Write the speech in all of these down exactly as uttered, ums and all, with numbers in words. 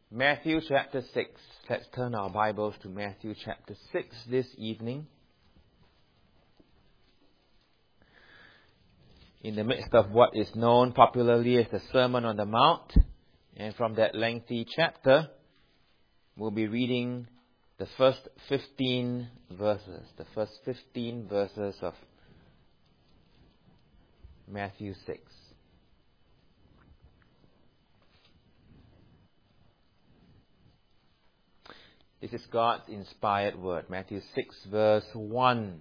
Matthew chapter six. Let's turn our Bibles to Matthew chapter six this evening. In the midst of what is known popularly as the Sermon on the Mount, and from that lengthy chapter, we'll be reading the first fifteen verses, the first fifteen verses of Matthew six. This is God's inspired word. Matthew six verse one.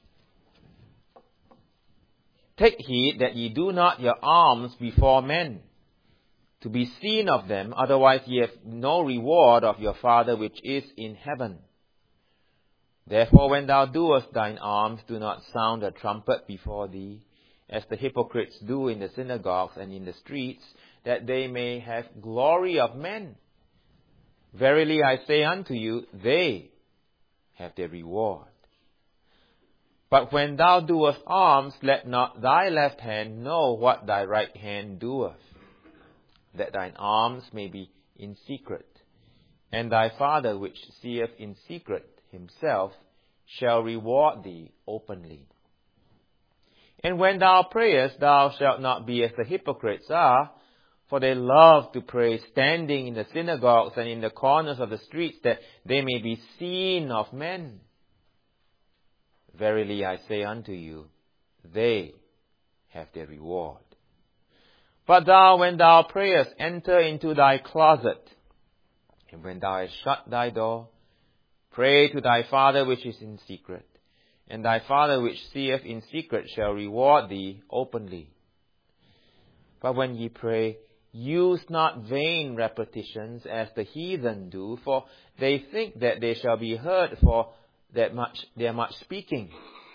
Take heed that ye do not your alms before men, to be seen of them, otherwise ye have no reward of your Father which is in heaven. Therefore when thou doest thine alms, do not sound a trumpet before thee, as the hypocrites do in the synagogues and in the streets, that they may have glory of men. Verily I say unto you, they have their reward. But when thou doest alms, let not thy left hand know what thy right hand doeth, that thine alms may be in secret. And thy Father which seeth in secret himself shall reward thee openly. And when thou prayest, thou shalt not be as the hypocrites are, for they love to pray standing in the synagogues and in the corners of the streets, that they may be seen of men. Verily I say unto you, they have their reward. But thou, when thou prayest, enter into thy closet, and when thou hast shut thy door, pray to thy Father which is in secret, and thy Father which seeth in secret shall reward thee openly. But when ye pray, use not vain repetitions as the heathen do, for they think that they shall be heard for that much their much speaking.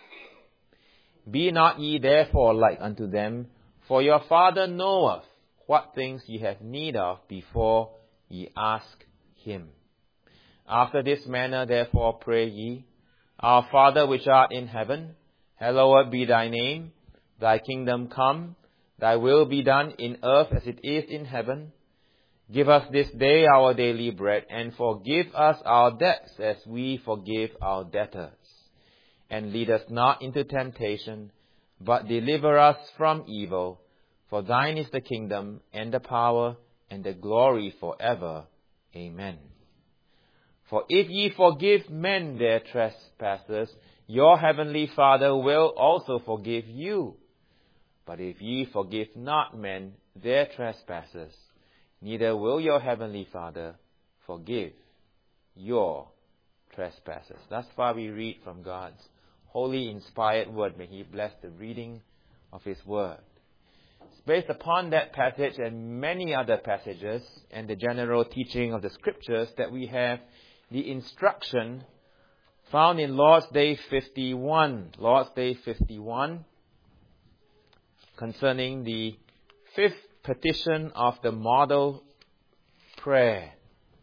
Be not ye therefore like unto them, for your Father knoweth what things ye have need of before ye ask him. After this manner therefore pray ye, Our Father which art in heaven, hallowed be thy name. Thy kingdom come, thy will be done in earth as it is in heaven. Give us this day our daily bread, and forgive us our debts as we forgive our debtors. And lead us not into temptation, but deliver us from evil. For thine is the kingdom, and the power, and the glory forever. Amen. For if ye forgive men their trespasses, your heavenly Father will also forgive you. But if ye forgive not men their trespasses, neither will your heavenly Father forgive your trespasses. Thus far we read from God's holy inspired word. May He bless the reading of His word. It's based upon that passage and many other passages and the general teaching of the Scriptures that we have the instruction found in Lord's Day fifty-one. Lord's Day fifty-one, concerning the fifth petition of the model prayer.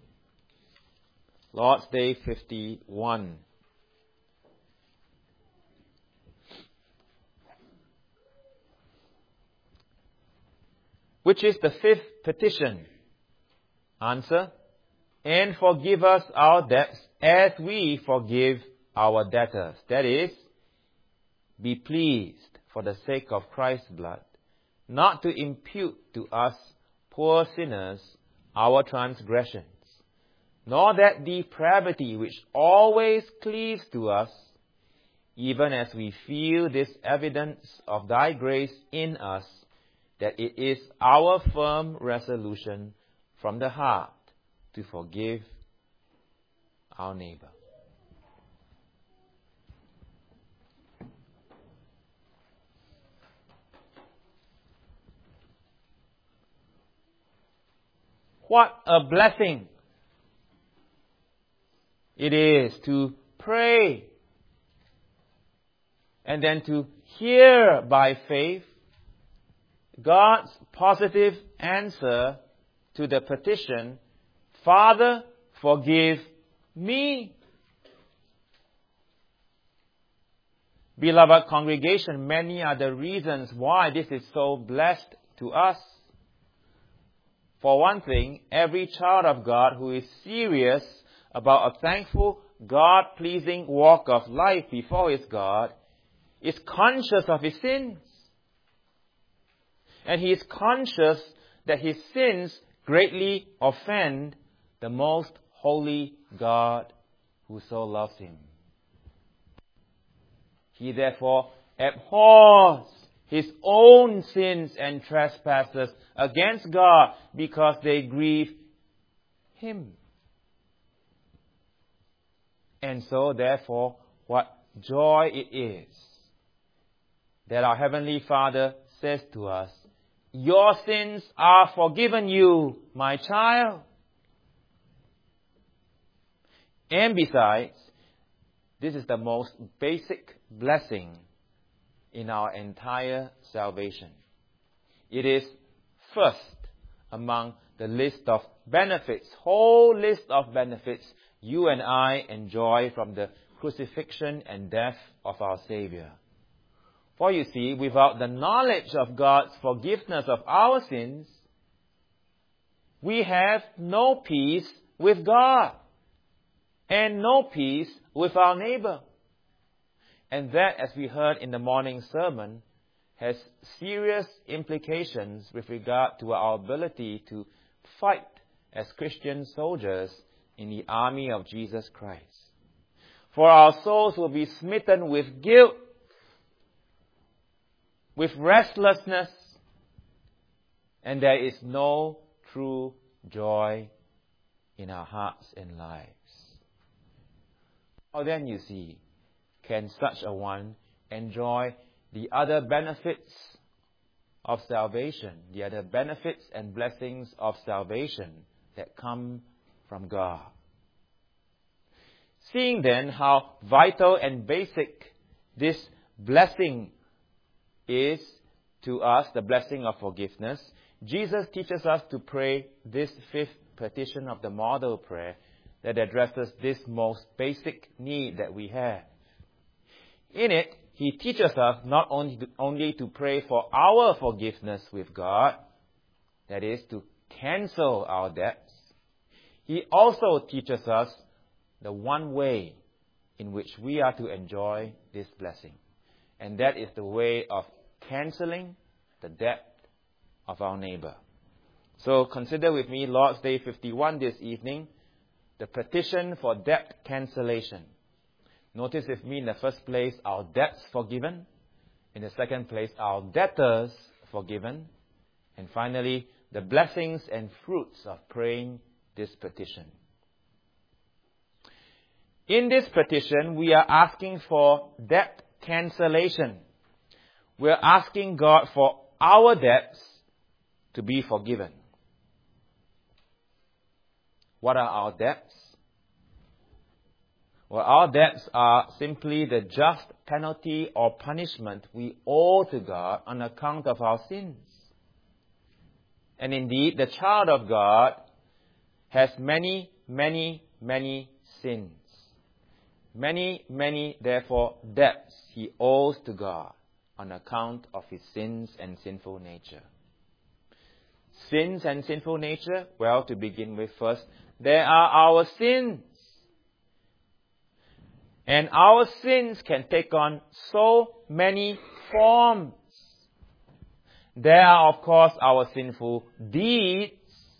Lord's Day fifty-one. Which is the fifth petition? Answer: and forgive us our debts as we forgive our debtors. That is, be pleased for the sake of Christ's blood, not to impute to us, poor sinners, our transgressions, nor that depravity which always cleaves to us, even as we feel this evidence of thy grace in us, that it is our firm resolution from the heart to forgive our neighbor. What a blessing it is to pray and then to hear by faith God's positive answer to the petition, Father, forgive me. Beloved congregation, many are the reasons why this is so blessed to us. For one thing, every child of God who is serious about a thankful, God-pleasing walk of life before his God is conscious of his sins. And he is conscious that his sins greatly offend the most holy God who so loves him. He therefore abhors his own sins and trespasses against God because they grieve him. And so, therefore, what joy it is that our Heavenly Father says to us, "Your sins are forgiven you, my child." And besides, this is the most basic blessing in our entire salvation. It is first among the list of benefits, whole list of benefits you and I enjoy from the crucifixion and death of our Savior. For you see, without the knowledge of God's forgiveness of our sins, we have no peace with God and no peace with our neighbor. And that, as we heard in the morning sermon, has serious implications with regard to our ability to fight as Christian soldiers in the army of Jesus Christ. For our souls will be smitten with guilt, with restlessness, and there is no true joy in our hearts and lives. How then, you see, can such a one enjoy the other benefits of salvation, the other benefits and blessings of salvation that come from God? Seeing then how vital and basic this blessing is to us, the blessing of forgiveness, Jesus teaches us to pray this fifth petition of the model prayer that addresses this most basic need that we have. In it, he teaches us not only to, only to pray for our forgiveness with God, that is, to cancel our debts. He also teaches us the one way in which we are to enjoy this blessing. And that is the way of cancelling the debt of our neighbor. So consider with me Lord's Day fifty-one this evening, the petition for debt cancellation. Notice with me in the first place, our debts forgiven. In the second place, our debtors forgiven. And finally, the blessings and fruits of praying this petition. In this petition, we are asking for debt cancellation. We are asking God for our debts to be forgiven. What are our debts? Well, our debts are simply the just penalty or punishment we owe to God on account of our sins. And indeed, the child of God has many, many, many sins. Many, many, therefore, debts he owes to God on account of his sins and sinful nature. Sins and sinful nature? Well, to begin with first, there are our sins. And our sins can take on so many forms. There are, of course, our sinful deeds,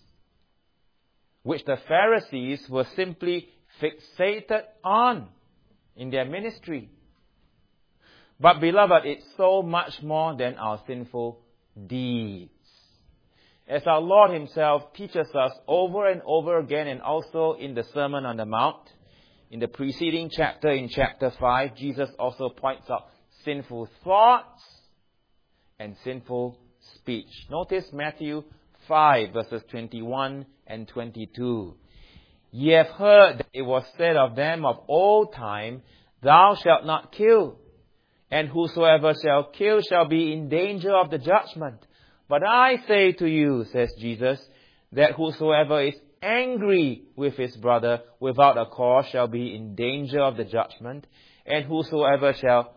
which the Pharisees were simply fixated on in their ministry. But beloved, it's so much more than our sinful deeds. As our Lord himself teaches us over and over again, and also in the Sermon on the Mount, in the preceding chapter, in chapter five, Jesus also points out sinful thoughts and sinful speech. Notice Matthew five, verses twenty-one and twenty-two. Ye have heard that it was said of them of old time, Thou shalt not kill, and whosoever shall kill shall be in danger of the judgment. But I say to you, says Jesus, that whosoever is angry with his brother without a cause shall be in danger of the judgment, and whosoever shall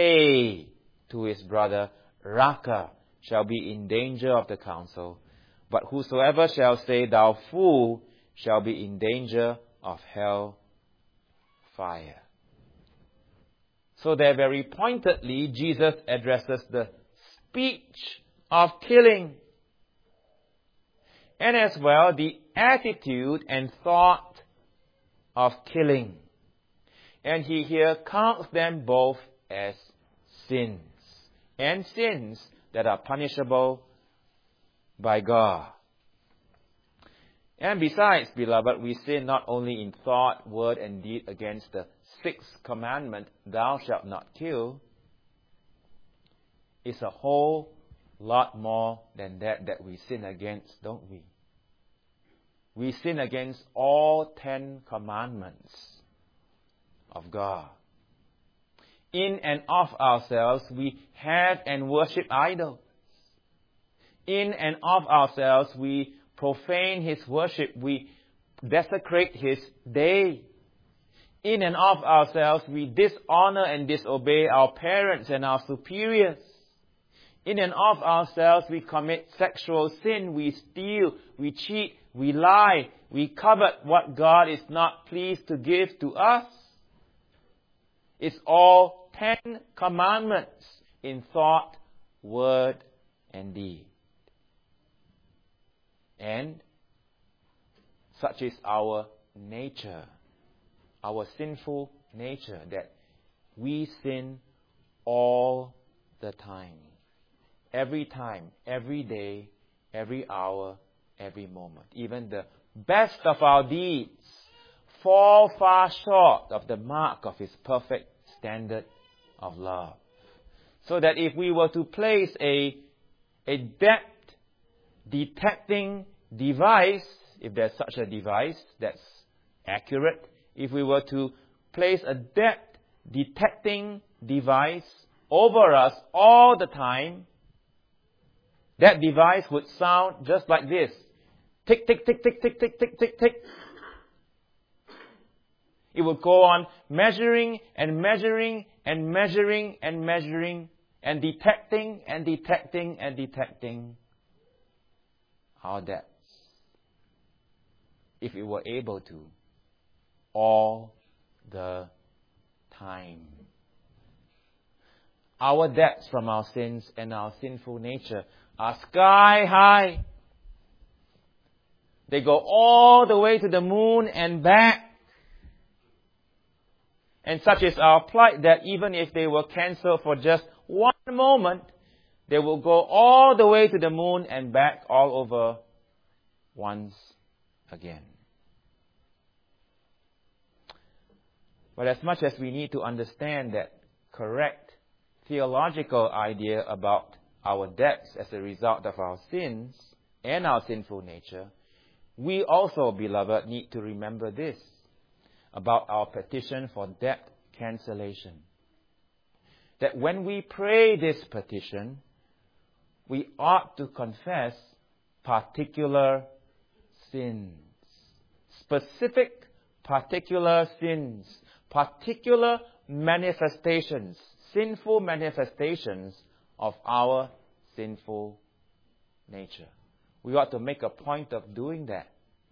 say to his brother, Raka, shall be in danger of the council. But whosoever shall say, Thou fool, shall be in danger of hell fire. So there very pointedly, Jesus addresses the speech of killing, and as well the attitude and thought of killing. And he here counts them both as sins, and sins that are punishable by God. And besides, beloved, we sin not only in thought, word, and deed against the sixth commandment, Thou shalt not kill. It's a whole lot more than that that we sin against, don't we? We sin against all ten commandments of God. In and of ourselves, we have and worship idols. In and of ourselves, we profane His worship. We desecrate His day. In and of ourselves, we dishonor and disobey our parents and our superiors. In and of ourselves, we commit sexual sin. We steal, we cheat, we lie, we covet what God is not pleased to give to us. It's all ten commandments in thought, word, and deed. And such is our nature, our sinful nature, that we sin all the time. Every time, every day, every hour, every moment. Even the best of our deeds fall far short of the mark of His perfect standard of love. So that if we were to place a, a debt detecting device, if there's such a device that's accurate, if we were to place a debt detecting device over us all the time, that device would sound just like this. Tick, tick, tick, tick, tick, tick, tick, tick, tick. It would go on measuring and measuring and measuring and measuring and detecting and detecting and detecting our debts. If it were able to, all the time. Our debts from our sins and our sinful nature are sky high. They go all the way to the moon and back. And such is our plight that even if they were cancelled for just one moment, they will go all the way to the moon and back all over once again. But as much as we need to understand that correct theological idea about our debts as a result of our sins and our sinful nature, we also, beloved, need to remember this about our petition for debt cancellation. That when we pray this petition, we ought to confess particular sins. Specific particular sins. Particular manifestations, sinful manifestations of our sinful nature. We ought to make a point of doing that.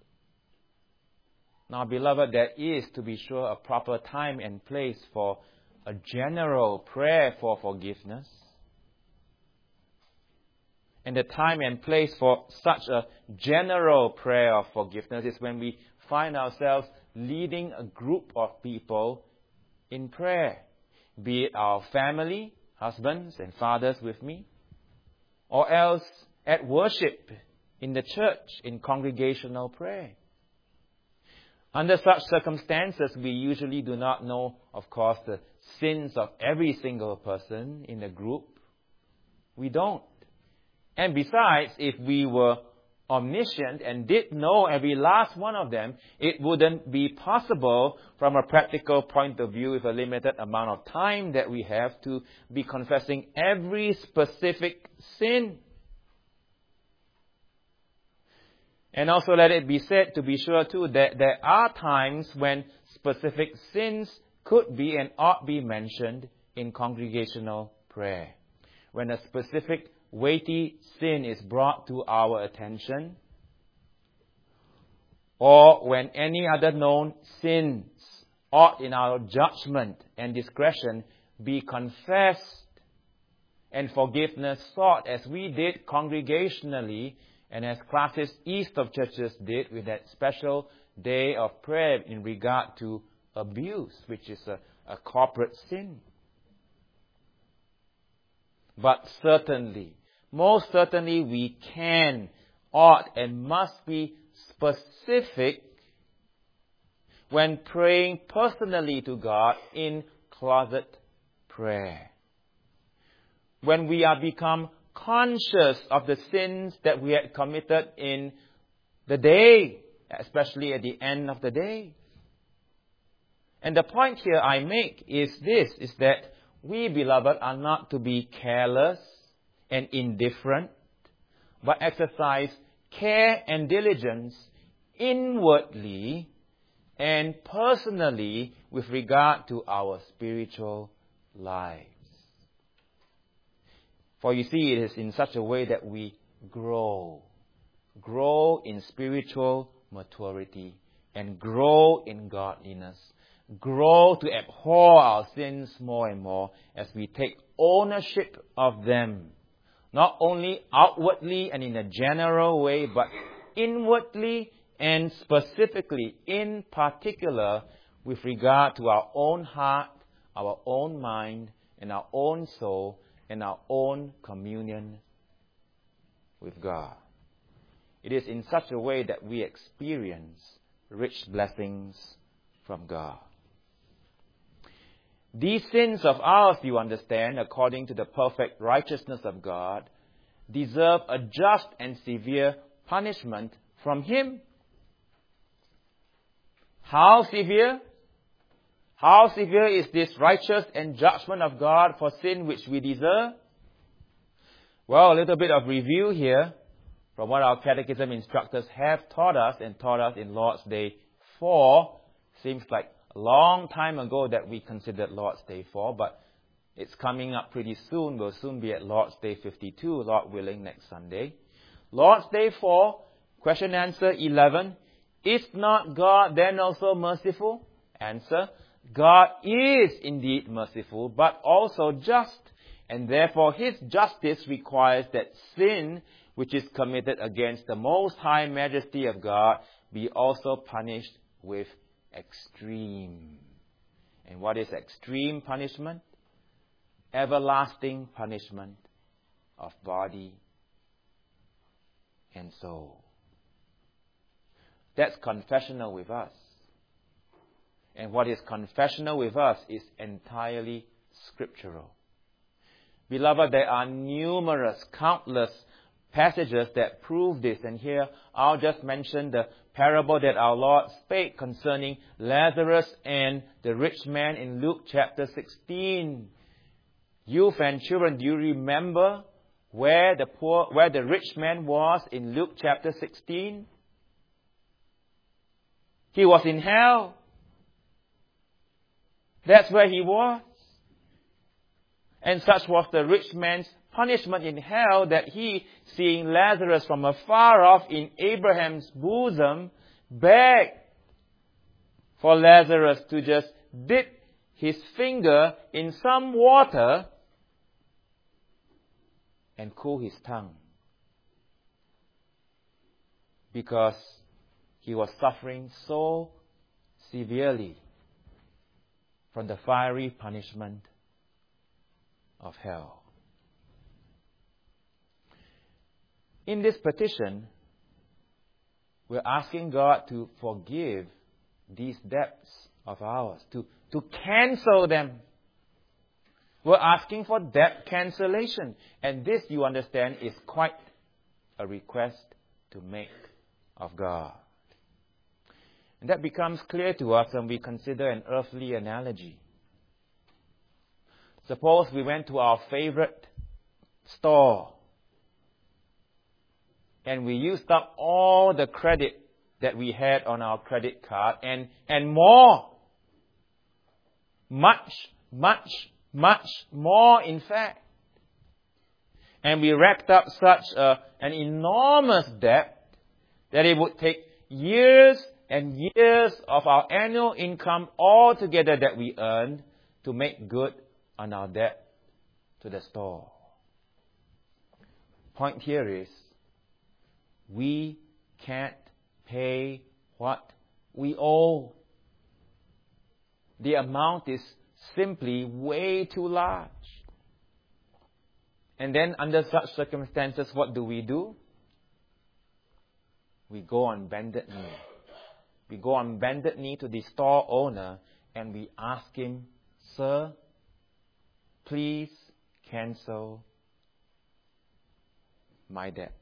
Now, beloved, there is, to be sure, a proper time and place for a general prayer for forgiveness. And the time and place for such a general prayer of forgiveness is when we find ourselves leading a group of people in prayer. Be it our family, husbands and fathers with me, or else at worship in the church in congregational prayer. Under such circumstances, we usually do not know, of course, the sins of every single person in the group. We don't. And besides, if we were omniscient and did know every last one of them, it wouldn't be possible from a practical point of view with a limited amount of time that we have to be confessing every specific sin. And also let it be said, to be sure too, that there are times when specific sins could be and ought be mentioned in congregational prayer. When a specific weighty sin is brought to our attention, or when any other known sins ought in our judgment and discretion be confessed and forgiveness sought, as we did congregationally and as classes east of churches did with that special day of prayer in regard to abuse, which is a, a corporate sin. But certainly, most certainly we can, ought, and must be specific when praying personally to God in closet prayer. When we are become conscious of the sins that we had committed in the day, especially at the end of the day. And the point here I make is this, is that we, beloved, are not to be careless and indifferent, but exercise care and diligence inwardly and personally with regard to our spiritual lives. For you see, it is in such a way that we grow. Grow in spiritual maturity and grow in godliness. Grow to abhor our sins more and more as we take ownership of them. Not only outwardly and in a general way, but inwardly and specifically, in particular, with regard to our own heart, our own mind, and our own soul, and our own communion with God. It is in such a way that we experience rich blessings from God. These sins of ours, you understand, according to the perfect righteousness of God, deserve a just and severe punishment from Him. How severe? How severe is this righteous and judgment of God for sin which we deserve? Well, a little bit of review here from what our catechism instructors have taught us and taught us in Lord's Day four. Seems like a long time ago that we considered Lord's Day four, but it's coming up pretty soon. We'll soon be at Lord's Day fifty-two, Lord willing, next Sunday. Lord's Day four, question answer eleven. Is not God then also merciful? Answer: God is indeed merciful, but also just, and therefore His justice requires that sin which is committed against the most high majesty of God be also punished with extreme. And what is extreme punishment? Everlasting punishment of body and soul. That's confessional with us. And what is confessional with us is entirely scriptural. Beloved, there are numerous, countless passages that prove this. And here I'll just mention the parable that our Lord spake concerning Lazarus and the rich man in Luke chapter sixteen. Youth and children, do you remember where the poor, where the rich man was in Luke chapter sixteen? He was in hell. That's where he was. And such was the rich man's punishment in hell, that he, seeing Lazarus from afar off in Abraham's bosom, begged for Lazarus to just dip his finger in some water and cool his tongue, because he was suffering so severely from the fiery punishment of hell. In this petition, we're asking God to forgive these debts of ours, to, to cancel them. We're asking for debt cancellation. And this, you understand, is quite a request to make of God. And that becomes clear to us when we consider an earthly analogy. Suppose we went to our favorite store and we used up all the credit that we had on our credit card and, and more. Much, much, much more, in fact. And we racked up such a, an enormous debt that it would take years and years of our annual income altogether that we earned to make good on our debt to the store. Point here is, we can't pay what we owe. The amount is simply way too large. And then under such circumstances, what do we do? We go on bended knee. We go on bended knee to the store owner and we ask him, "Sir, please cancel my debt."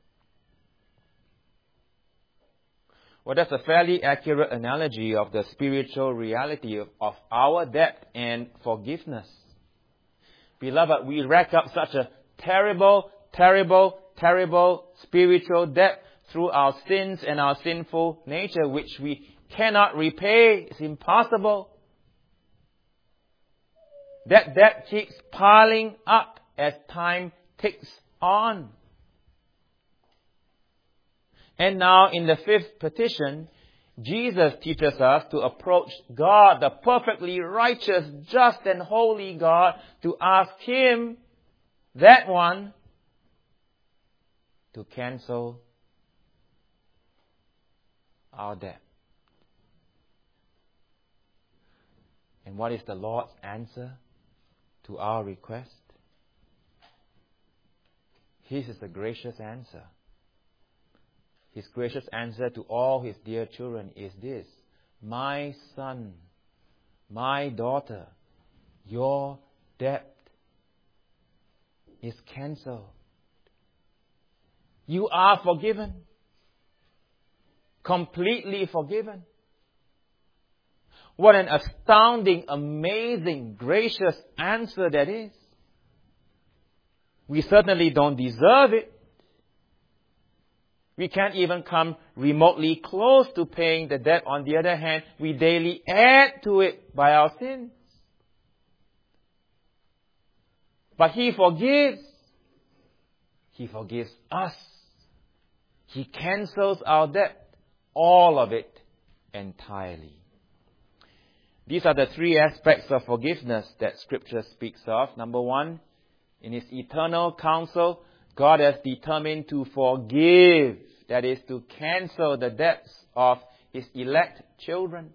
Well, that's a fairly accurate analogy of the spiritual reality of, of our debt and forgiveness. Beloved, we rack up such a terrible, terrible, terrible spiritual debt through our sins and our sinful nature, which we cannot repay. It's impossible. That debt keeps piling up as time ticks on. And now in the fifth petition, Jesus teaches us to approach God, the perfectly righteous, just and holy God, to ask Him, that one, to cancel our debt. And what is the Lord's answer to our request? His is a gracious answer. His gracious answer to all His dear children is this: "My son, my daughter, your debt is cancelled. You are forgiven. Completely forgiven." What an astounding, amazing, gracious answer that is. We certainly don't deserve it. We can't even come remotely close to paying the debt. On the other hand, we daily add to it by our sins. But He forgives. He forgives us. He cancels our debt, all of it, entirely. These are the three aspects of forgiveness that Scripture speaks of. Number one, in His eternal counsel, God has determined to forgive, that is, to cancel the debts of His elect children.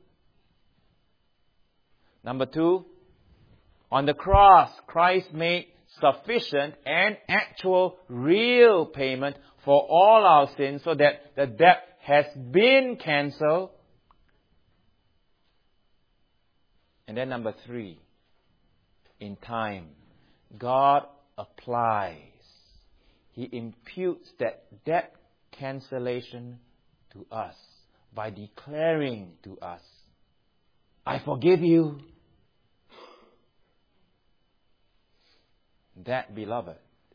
Number two, on the cross, Christ made sufficient and actual, real payment for all our sins so that the debt has been cancelled. And then number three, in time, God applies. He imputes that debt cancellation to us by declaring to us, "I forgive you." That, beloved,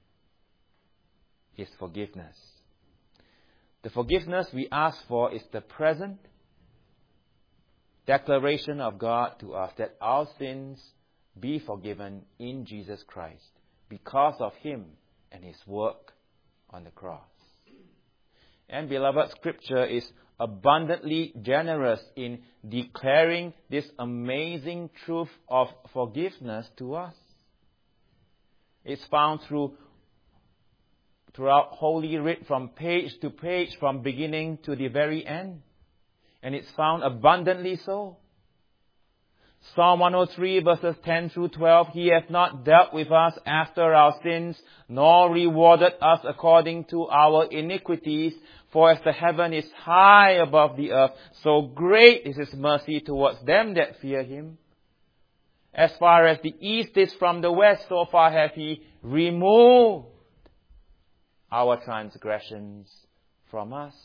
is forgiveness. The forgiveness we ask for is the present declaration of God to us that our sins be forgiven in Jesus Christ because of Him and His work on the cross. And beloved, Scripture is abundantly generous in declaring this amazing truth of forgiveness to us. It's found through throughout Holy Writ from page to page, from beginning to the very end. And it's found abundantly so. Psalm one oh three verses ten through twelve, "He hath not dealt with us after our sins, nor rewarded us according to our iniquities. For as the heaven is high above the earth, so great is His mercy towards them that fear Him. As far as the east is from the west, so far hath He removed our transgressions from us."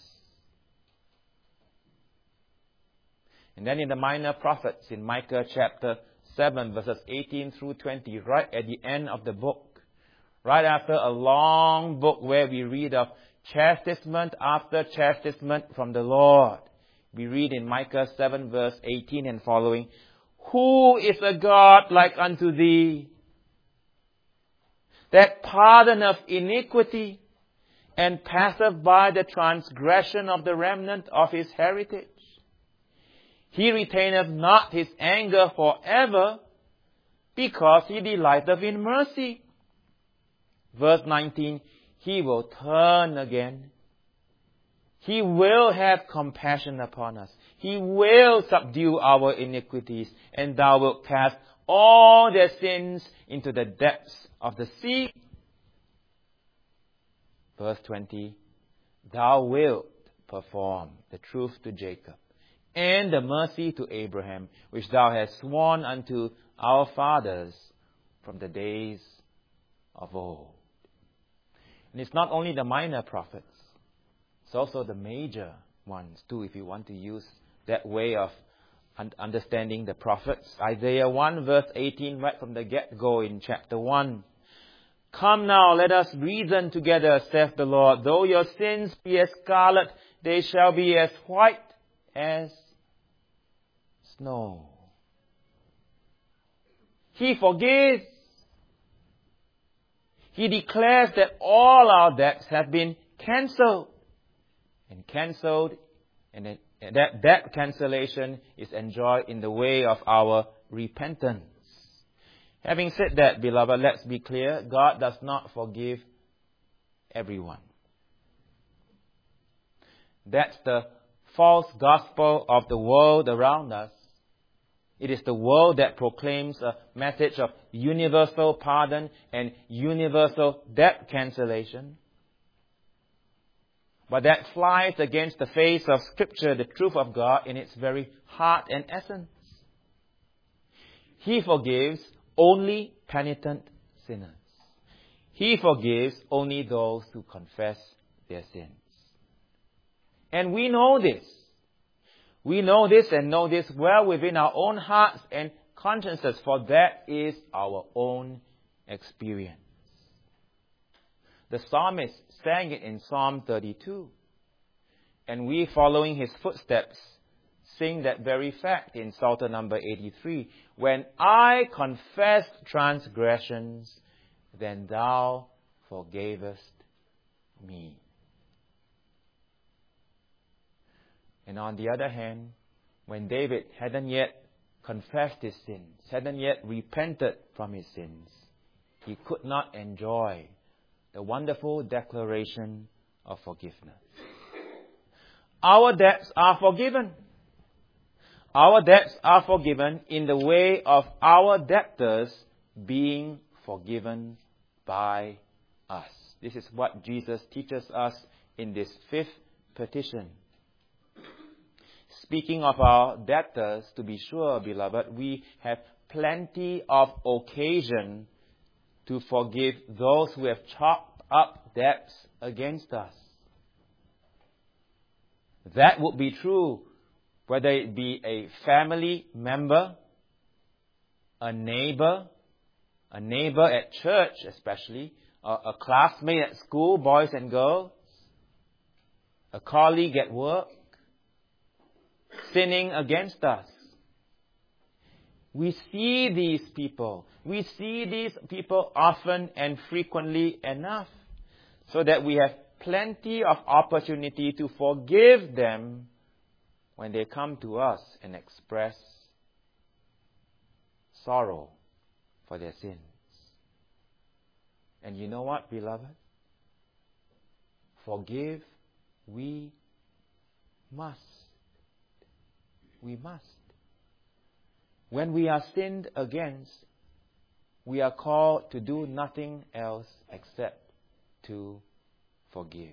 And then in the Minor Prophets, in Micah chapter seven, verses eighteen through twenty, right at the end of the book, right after a long book where we read of chastisement after chastisement from the Lord, we read in Micah seven, verse eighteen and following, "Who is a God like unto thee, that pardoneth iniquity, and passeth by the transgression of the remnant of his heritage. He retaineth not his anger forever, because he delighteth in mercy. Verse nineteen, he will turn again. He will have compassion upon us. He will subdue our iniquities, and thou wilt cast all their sins into the depths of the sea. Verse twenty, thou wilt perform the truth to Jacob, and the mercy to Abraham, which thou hast sworn unto our fathers from the days of old. And it's not only the minor prophets, it's also the major ones too, if you want to use that way of understanding the prophets. Isaiah one verse eighteen, right from the get-go in chapter one. Come now, let us reason together, saith the Lord. Though your sins be as scarlet, they shall be as white as snow. He forgives. He declares that all our debts have been cancelled. And cancelled, and that debt cancellation is enjoyed in the way of our repentance. Having said that, beloved, let's be clear. God does not forgive everyone. That's the false gospel of the world around us. It is the world that proclaims a message of universal pardon and universal debt cancellation. But that flies against the face of Scripture, the truth of God, in its very heart and essence. He forgives only penitent sinners. He forgives only those who confess their sins. And we know this. We know this and know this well within our own hearts and consciences, for that is our own experience. The psalmist sang it in Psalm thirty-two. And we, following his footsteps, sing that very fact in Psalter number eighty-three. When I confessed transgressions, then thou forgavest me. And on the other hand, when David hadn't yet confessed his sins, hadn't yet repented from his sins, he could not enjoy the wonderful declaration of forgiveness. Our debts are forgiven. Our debts are forgiven in the way of our debtors being forgiven by us. This is what Jesus teaches us in this fifth petition. Speaking of our debtors, to be sure, beloved, we have plenty of occasion to forgive those who have chalked up debts against us. That would be true whether it be a family member, a neighbor, a neighbor at church especially, a, a classmate at school, boys and girls, a colleague at work, sinning against us. We see these people. We see these people often and frequently enough, so that we have plenty of opportunity to forgive them when they come to us and express sorrow for their sins. And you know what, beloved? Forgive we must. We must. When we are sinned against, we are called to do nothing else except to forgive.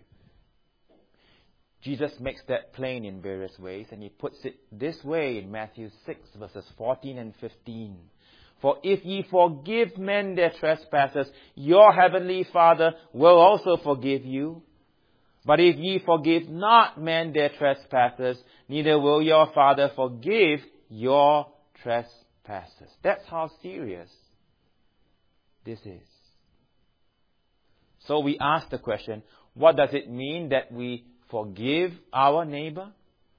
Jesus makes that plain in various ways, and he puts it this way in Matthew six, verses fourteen and fifteen. For if ye forgive men their trespasses, your heavenly Father will also forgive you. But if ye forgive not men their trespasses, neither will your Father forgive your trespasses. That's how serious this is. So we ask the question, what does it mean that we forgive our neighbor?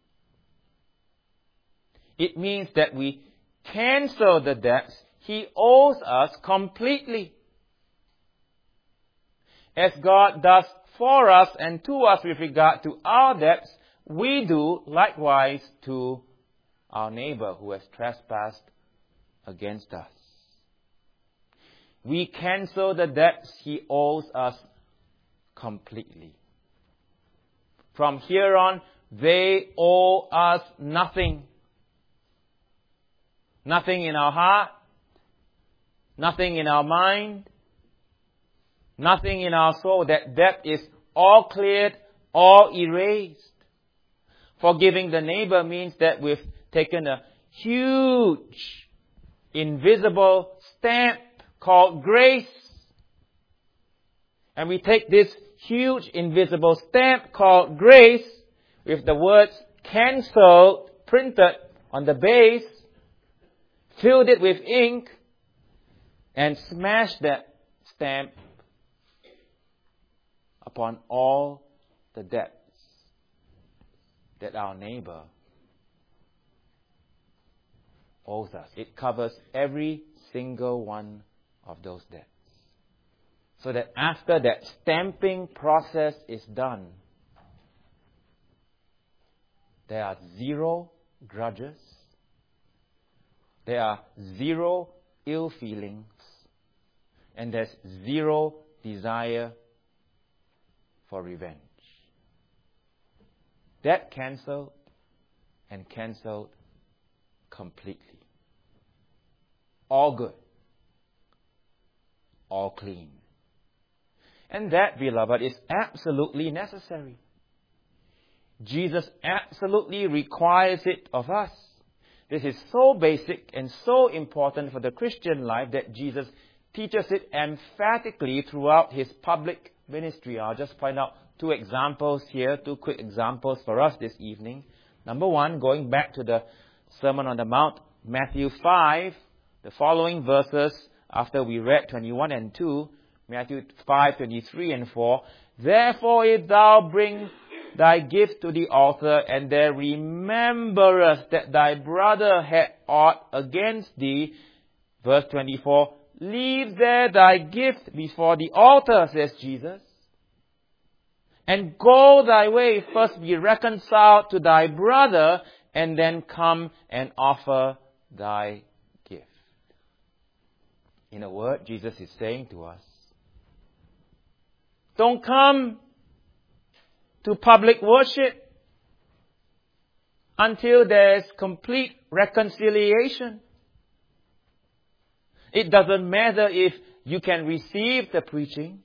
It means that we cancel the debts he owes us completely. as God does for us and to us with regard to our debts, we do likewise to our neighbor who has trespassed against us. We cancel the debts he owes us completely. From here on, they owe us nothing. Nothing in our heart, nothing in our mind, nothing in our soul. That debt is all cleared, all erased. Forgiving the neighbor means that we've taken a huge, invisible stamp called grace. And we take this huge, invisible stamp called grace with the words cancelled printed on the base, filled it with ink, and smashed that stamp upon all the debts that our neighbor owes us. It covers every single one of those debts. So that after that stamping process is done, there are zero grudges, there are zero ill feelings, and there's zero desire for revenge. Debt cancelled and cancelled completely. All good. All clean. And that, beloved, is absolutely necessary. Jesus absolutely requires it of us. This is so basic and so important for the Christian life that Jesus teaches it emphatically throughout his public ministry. I'll just point out two examples here, two quick examples for us this evening. Number one, going back to the Sermon on the Mount, Matthew five, the following verses after we read twenty-one and two, Matthew five, twenty-three and four. Therefore, if thou bring thy gift to the altar, and there rememberest that thy brother had aught against thee, verse twenty-four, leave there thy gift before the altar, says Jesus, and go thy way, first be reconciled to thy brother, and then come and offer thy gift. In a word, Jesus is saying to us, don't come to public worship until there is complete reconciliation. It doesn't matter if you can receive the preaching.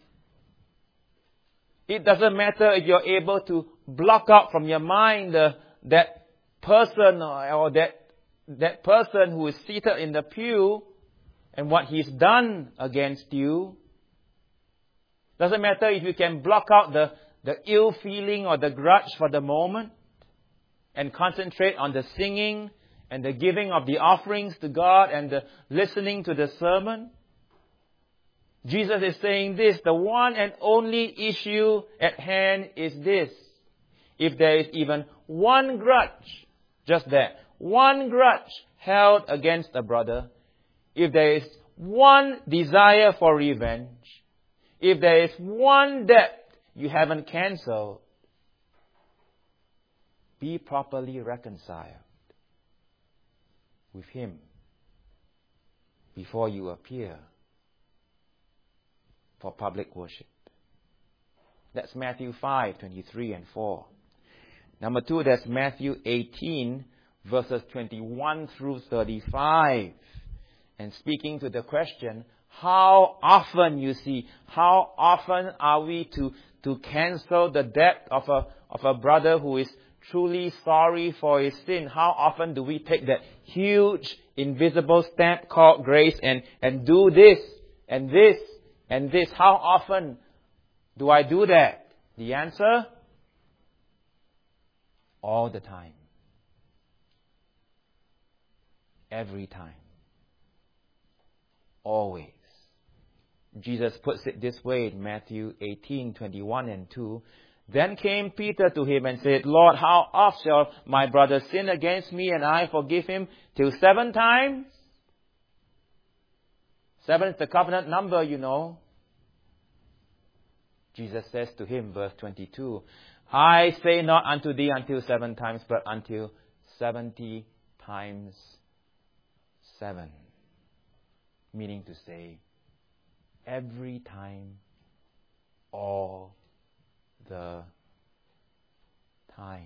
It doesn't matter if you're able to block out from your mind the, that person or, or that, that person who is seated in the pew and what he's done against you. Doesn't matter if you can block out the, the ill feeling or the grudge for the moment and concentrate on the singing and the giving of the offerings to God and the listening to the sermon. Jesus is saying this, the one and only issue at hand is this. If there is even one grudge, just that, one grudge held against a brother, if there is one desire for revenge, if there is one debt you haven't cancelled, be properly reconciled with him before you appear for public worship. That's Matthew five, twenty-three and four. Number two, that's Matthew eighteen, verses twenty-one through thirty-five. And speaking to the question, how often, you see, how often are we to, to cancel the debt of a, of a brother who is truly sorry for his sin? How often do we take that huge, invisible stamp called grace and, and do this, and this, and this? How often do I do that? The answer? All the time. Every time. Always. Jesus puts it this way in Matthew eighteen, twenty-one and two. Then came Peter to him and said, Lord, how oft shall my brother sin against me and I forgive him? Till seven times? Seven is the covenant number, you know. Jesus says to him, verse twenty-two, I say not unto thee until seven times, but until seventy times seven. Meaning to say, every time, all the time.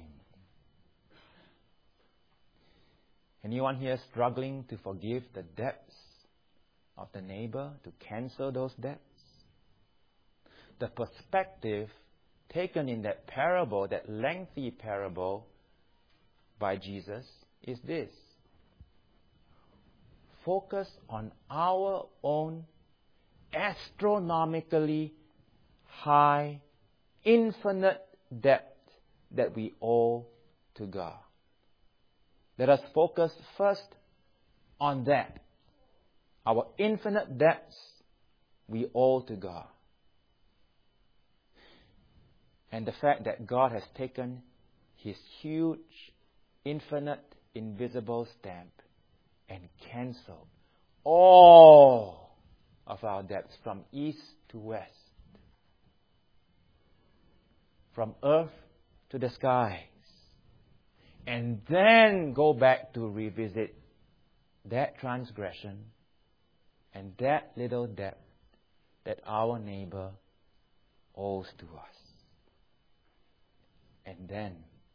Anyone here struggling to forgive the debts of the neighbor, to cancel those debts? The perspective taken in that parable, that lengthy parable by Jesus, is this. Focus on our own astronomically high, infinite debt that we owe to God. Let us focus first on that. Our infinite debts we owe to God. And the fact that God has taken His huge, infinite, invisible stamp and cancelled all of our debts from east to west, from earth to the skies, and then go back to revisit that transgression and that little debt that our neighbor owes to us. And then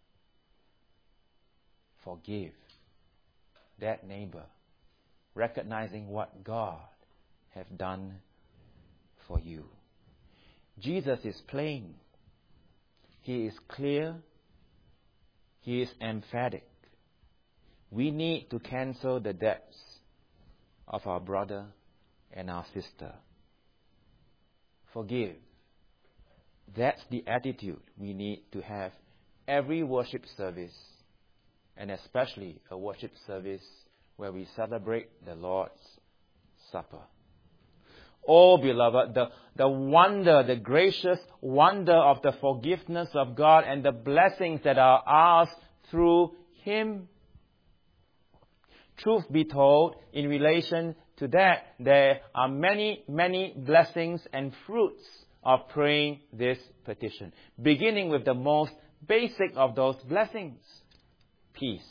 forgive that neighbor, recognizing what God has done for you. Jesus is plain. He is clear. He is emphatic. We need to cancel the debts of our brother and our sister. Forgive. That's the attitude we need to have every worship service, and especially a worship service where we celebrate the Lord's Supper. Oh, beloved, the, the wonder, the gracious wonder of the forgiveness of God and the blessings that are ours through Him. Truth be told, in relation to that, there are many, many blessings and fruits of praying this petition. Beginning with the most basic of those blessings, peace.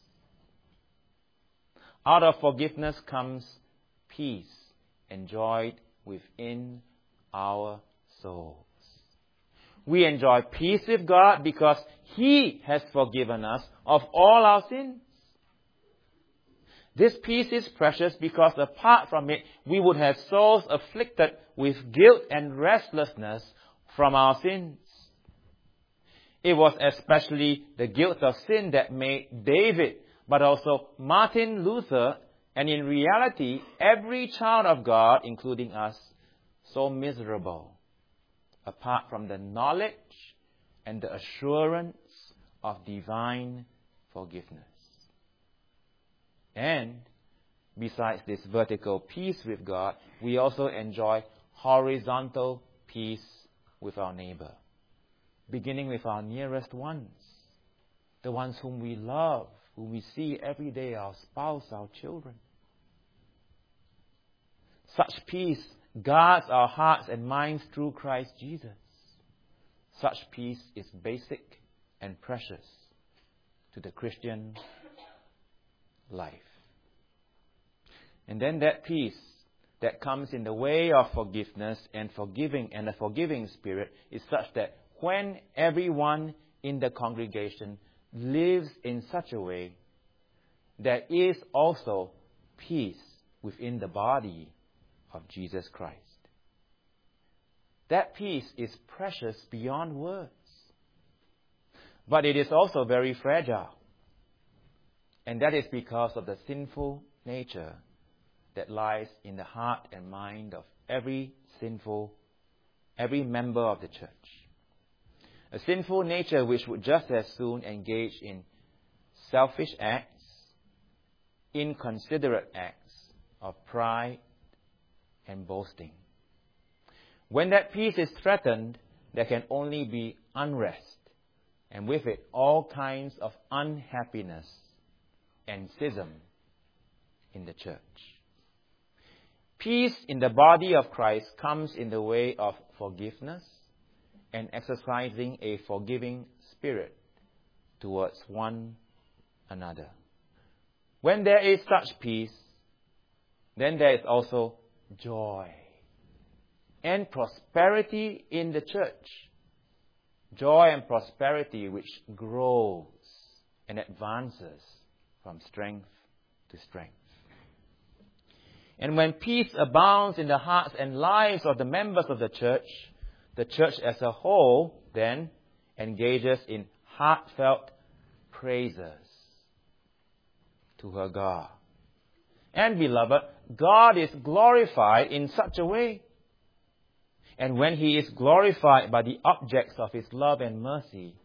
Out of forgiveness comes peace, enjoyed within our souls. We enjoy peace with God because He has forgiven us of all our sins. This peace is precious because apart from it, we would have souls afflicted with guilt and restlessness from our sins. It was especially the guilt of sin that made David, but also Martin Luther, and in reality, every child of God, including us, so miserable, apart from the knowledge and the assurance of divine forgiveness. And besides this vertical peace with God, we also enjoy horizontal peace with our neighbor, beginning with our nearest ones, the ones whom we love, whom we see every day, our spouse, our children. Such peace guards our hearts and minds through Christ Jesus. Such peace is basic and precious to the Christian life. And then that peace that comes in the way of forgiveness and forgiving and a forgiving spirit is such that when everyone in the congregation lives in such a way, there is also peace within the body of Jesus Christ. That peace is precious beyond words. But it is also very fragile. And that is because of the sinful nature that lies in the heart and mind of every sinful, every member of the church. A sinful nature which would just as soon engage in selfish acts, inconsiderate acts of pride and boasting. When that peace is threatened, there can only be unrest, and with it all kinds of unhappiness and schism in the church. Peace in the body of Christ comes in the way of forgiveness and exercising a forgiving spirit towards one another. When there is such peace, then there is also joy and prosperity in the church. Joy and prosperity which grows and advances from strength to strength. And when peace abounds in the hearts and lives of the members of the church, the church as a whole then engages in heartfelt praises to her God. And beloved, God is glorified in such a way. And when He is glorified by the objects of His love and mercy,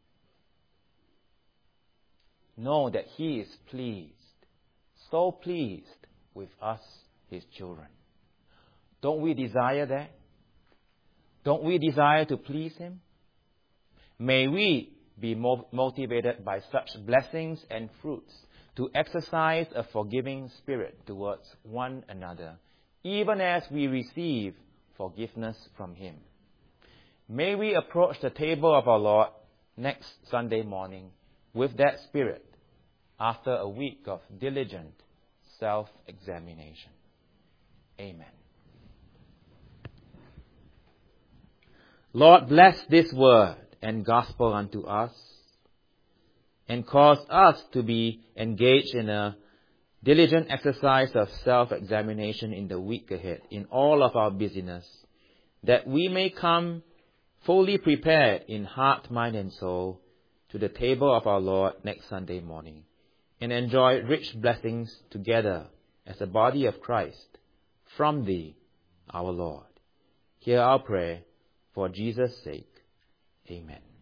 know that He is pleased, so pleased with us, His children. Don't we desire that? Don't we desire to please Him? May we be motivated by such blessings and fruits to exercise a forgiving spirit towards one another, even as we receive forgiveness from Him. May we approach the table of our Lord next Sunday morning with that spirit after a week of diligent self-examination. Amen. Lord, bless this word and gospel unto us, and cause us to be engaged in a diligent exercise of self-examination in the week ahead, in all of our busyness, that we may come fully prepared in heart, mind, and soul to the table of our Lord next Sunday morning, and enjoy rich blessings together as a body of Christ from Thee, our Lord. Hear our prayer for Jesus' sake. Amen.